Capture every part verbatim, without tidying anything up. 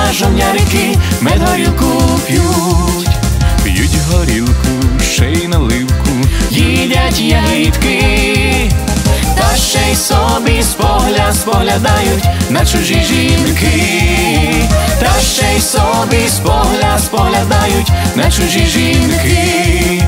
жовня, жовнярики медгорілку п'ють. П'ють горілку, ще й наливку, їдять ягідки, та ще й собі спогля споглядають на чужі жінки, та ще й собі спогля споглядають на чужі жінки.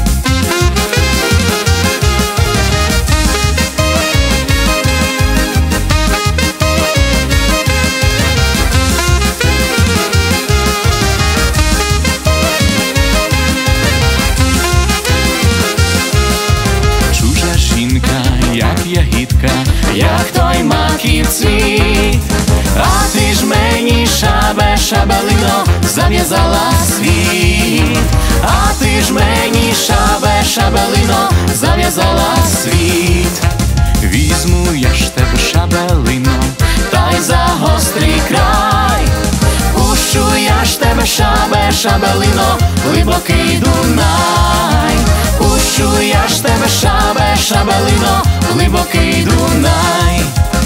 Як ягідка, як той маків цвіт, а ти ж мені, шабе, шабелино, зав'язала світ, а ти ж мені, шабе, шабелино, зав'язала світ. Візьму я ж тебе, шабелино, та й за гострий край, пущу я ж тебе, шабе, шабелино, глибокий Дунай, пущу я ж тебе, шабе, шабелино, глибокий Дунай.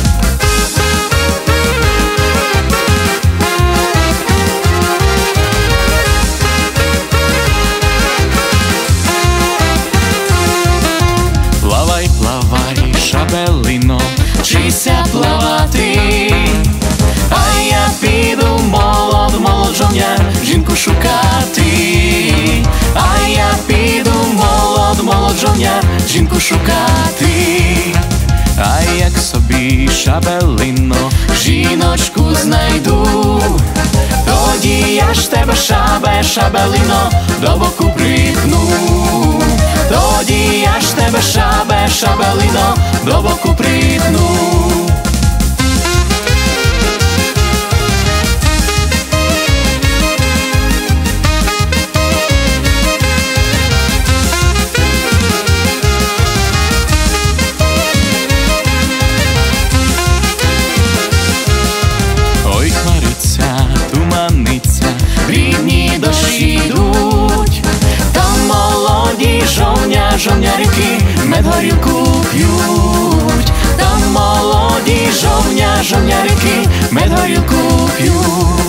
Плавай, плавай, шабелино, вчися плавати, а я піду молод, молод жовняр, жінку шукати, а я піду молод, молод жовняр, жінку шукати. А як собі, шабелино, жіночку знайду, тоді я ж тебе, шабе, шабелино, до боку припну, тоді я ж тебе, шабе, шабелино, до боку припну. Рідні дощі йдуть, там молоді жовня, жовнярики медгорілку п'ють, там молоді жовня, жовнярики медгорілку п'ють.